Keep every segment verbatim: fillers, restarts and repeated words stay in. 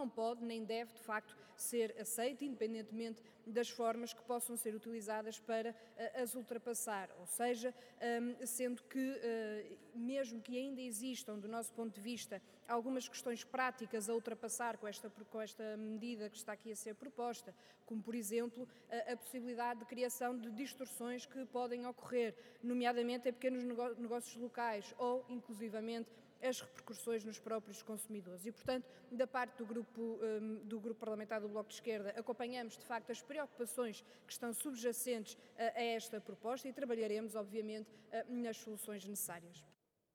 não pode nem deve, de facto, ser aceito, independentemente das formas que possam ser utilizadas para as ultrapassar. Ou seja, sendo que, mesmo que ainda existam, do nosso ponto de vista, algumas questões práticas a ultrapassar com esta, com esta medida que está aqui a ser proposta, como, por exemplo, a, a possibilidade de criação de distorções que podem ocorrer, nomeadamente em pequenos negócios locais ou, inclusivamente, as repercussões nos próprios consumidores. E, portanto, da parte do grupo, do grupo parlamentar do Bloco de Esquerda, acompanhamos, de facto, as preocupações que estão subjacentes a esta proposta e trabalharemos, obviamente, nas soluções necessárias.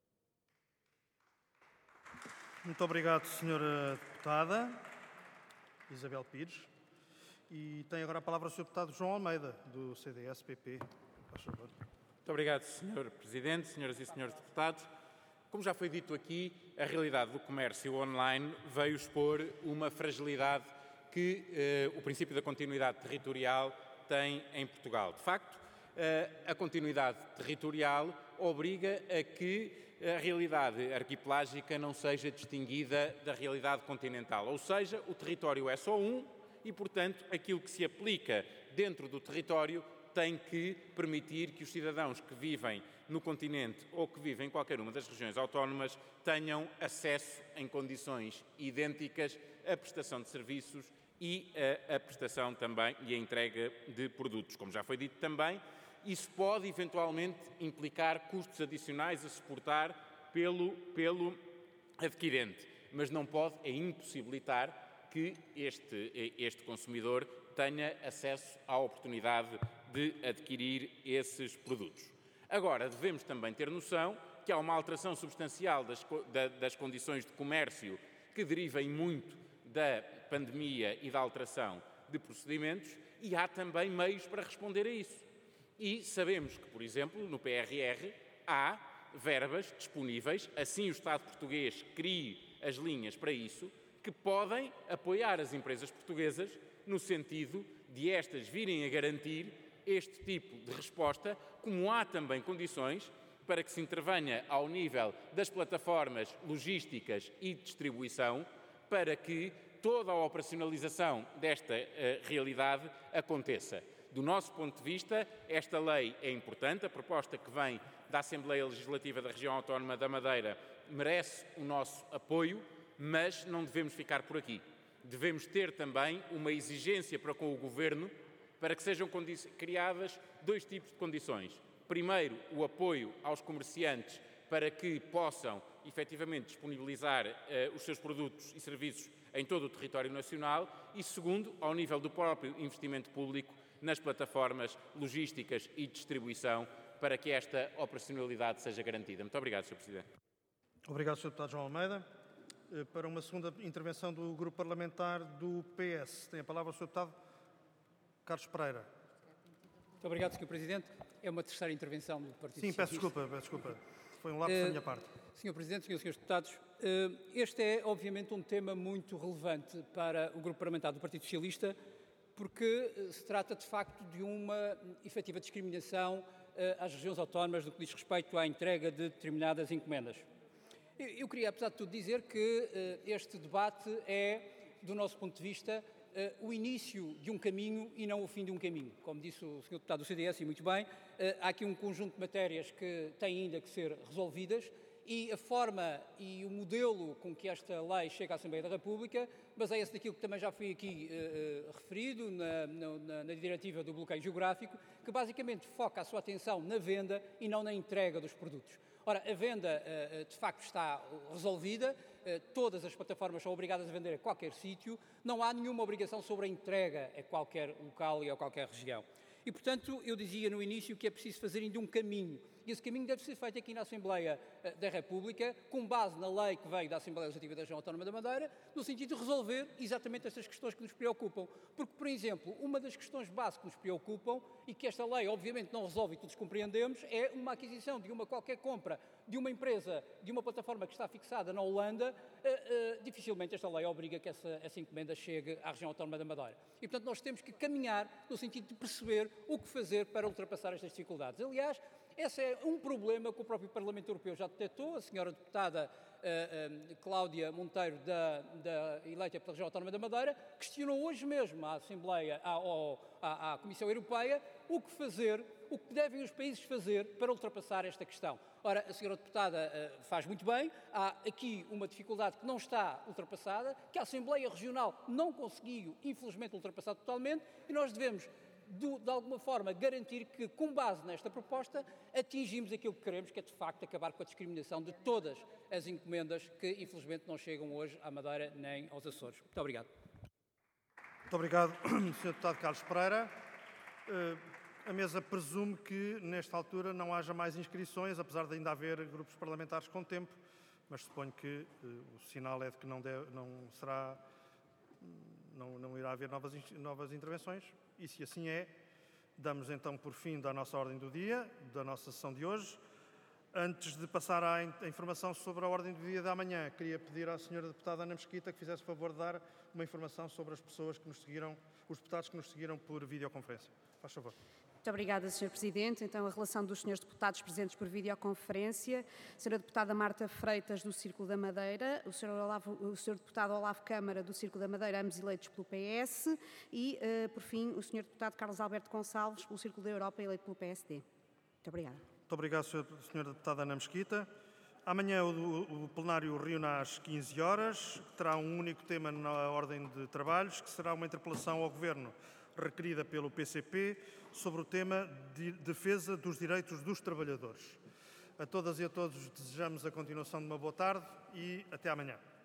Muito obrigado, senhora Deputada Isabel Pires. E tem agora a palavra o senhor Deputado João Almeida, do C D S P P. Faz favor. Muito obrigado, senhor Presidente, senhoras e senhores deputados. Como já foi dito aqui, a realidade do comércio online veio expor uma fragilidade que eh, o princípio da continuidade territorial tem em Portugal. De facto, eh, a continuidade territorial obriga a que a realidade arquipelágica não seja distinguida da realidade continental. Ou seja, o território é só um e, portanto, aquilo que se aplica dentro do território tem que permitir que os cidadãos que vivem no continente ou que vivem em qualquer uma das regiões autónomas tenham acesso em condições idênticas à prestação de serviços e a, a prestação também e a entrega de produtos. Como já foi dito também, isso pode eventualmente implicar custos adicionais a suportar pelo, pelo adquirente, mas não pode é impossibilitar que este, este consumidor tenha acesso à oportunidade de adquirir esses produtos. Agora, devemos também ter noção que há uma alteração substancial das, das condições de comércio que derivem muito da pandemia e da alteração de procedimentos e há também meios para responder a isso. E sabemos que, por exemplo, no P R R há verbas disponíveis, assim o Estado português crie as linhas para isso, que podem apoiar as empresas portuguesas no sentido de estas virem a garantir este tipo de resposta, como há também condições para que se intervenha ao nível das plataformas logísticas e de distribuição, para que toda a operacionalização desta uh, realidade aconteça. Do nosso ponto de vista, esta lei é importante, a proposta que vem da Assembleia Legislativa da Região Autónoma da Madeira merece o nosso apoio, mas não devemos ficar por aqui. Devemos ter também uma exigência para com o Governo para que sejam criadas dois tipos de condições. Primeiro, o apoio aos comerciantes para que possam, efetivamente, disponibilizar uh, os seus produtos e serviços em todo o território nacional e, segundo, ao nível do próprio investimento público nas plataformas logísticas e distribuição para que esta operacionalidade seja garantida. Muito obrigado, senhor Presidente. Obrigado, senhor Deputado João Almeida. Para uma segunda intervenção do Grupo Parlamentar do P S, tem a palavra o senhor Deputado Carlos Pereira. Muito obrigado, senhor Presidente. É uma terceira intervenção do Partido Sim, Socialista. peço desculpa, peço desculpa. Foi um lapso uh, da minha parte. senhor Presidente, senhoras e senhores deputados, uh, este é, obviamente, um tema muito relevante para o Grupo Parlamentar do Partido Socialista, porque uh, se trata, de facto, de uma efetiva discriminação uh, às regiões autónomas no que diz respeito à entrega de determinadas encomendas. Eu, eu queria, apesar de tudo, dizer que uh, este debate é, do nosso ponto de vista, Uh, o início de um caminho e não o fim de um caminho. Como disse o senhor Deputado do C D S, e muito bem, uh, há aqui um conjunto de matérias que têm ainda que ser resolvidas e a forma e o modelo com que esta lei chega à Assembleia da República baseia-se naquilo que também já foi aqui uh, uh, referido na, na, na diretiva do bloqueio geográfico, que basicamente foca a sua atenção na venda e não na entrega dos produtos. Ora, a venda, de facto, está resolvida, todas as plataformas são obrigadas a vender a qualquer sítio, não há nenhuma obrigação sobre a entrega a qualquer local e a qualquer região. E, portanto, eu dizia no início que é preciso fazer ainda um caminho, e esse caminho deve ser feito aqui na Assembleia da República, com base na lei que veio da Assembleia Legislativa da Região Autónoma da Madeira, no sentido de resolver exatamente estas questões que nos preocupam. Porque, por exemplo, uma das questões básicas que nos preocupam, e que esta lei obviamente não resolve e todos compreendemos, é uma aquisição de uma qualquer compra de uma empresa, de uma plataforma que está fixada na Holanda, uh, uh, dificilmente esta lei obriga que essa, essa encomenda chegue à Região Autónoma da Madeira. E, portanto, nós temos que caminhar no sentido de perceber o que fazer para ultrapassar estas dificuldades. Aliás, Esse é um problema que o próprio Parlamento Europeu já detectou. A senhora deputada uh, uh, Cláudia Monteiro, da, da, eleita pela região autónoma da Madeira, questionou hoje mesmo à Assembleia, à, à, à Comissão Europeia, o que fazer, o que devem os países fazer para ultrapassar esta questão. Ora, a senhora deputada uh, faz muito bem. Há aqui uma dificuldade que não está ultrapassada, que a Assembleia Regional não conseguiu, infelizmente, ultrapassar totalmente, e nós devemos, de, de alguma forma, garantir que, com base nesta proposta, atingimos aquilo que queremos, que é, de facto, acabar com a discriminação de todas as encomendas que, infelizmente, não chegam hoje à Madeira nem aos Açores. Muito obrigado. Muito obrigado, senhor Deputado Carlos Pereira. Uh, A mesa presume que, nesta altura, não haja mais inscrições, apesar de ainda haver grupos parlamentares com tempo, mas suponho que uh, o sinal é de que não, deve, não será, não, não irá haver novas, novas intervenções, e se assim é, damos então por fim da nossa ordem do dia, da nossa sessão de hoje. Antes de passar à, in à informação sobre a ordem do dia de amanhã, queria pedir à senhora deputada Ana Mesquita que fizesse o favor de dar uma informação sobre as pessoas que nos seguiram, os deputados que nos seguiram por videoconferência. Faz favor. Muito obrigada, senhor Presidente. Então, a relação dos senhores deputados presentes por videoconferência, a senhora deputada Marta Freitas, do Círculo da Madeira, o senhor, Olavo, o senhor deputado Olavo Câmara, do Círculo da Madeira, ambos eleitos pelo P S, e, uh, por fim, o senhor deputado Carlos Alberto Gonçalves, pelo Círculo da Europa, eleito pelo P S D. Muito obrigada. Muito obrigado, senhora deputada Ana Mesquita. Amanhã o, o plenário reúne às quinze horas, terá um único tema na ordem de trabalhos, que será uma interpelação ao Governo requerida pelo P C P sobre o tema de defesa dos direitos dos trabalhadores. A todas e a todos desejamos a continuação de uma boa tarde e até amanhã.